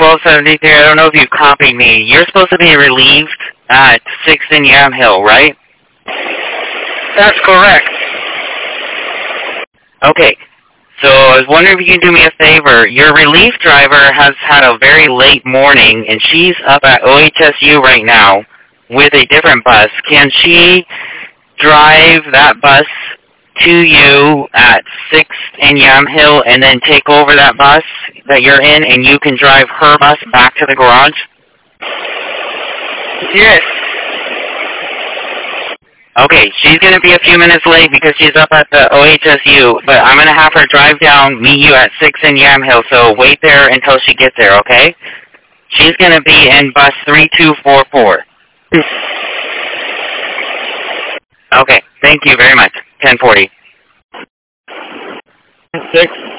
1273, I don't know if you copied me. You're supposed to be relieved at 6 in Yamhill, right? That's correct. Okay. So I was wondering if you can do me a favor. Your relief driver has had a very late morning, and she's up at OHSU right now with a different bus. Can she drive that bus to you at 6 in Yamhill and then take over that bus that you're in, and you can drive her bus back to the garage? Yes. Okay, she's going to be a few minutes late because she's up at the OHSU, but I'm going to have her drive down, meet you at 6 in Yamhill, so wait there until she gets there, okay? She's going to be in bus 3244. Okay, thank you very much. 1040. 6.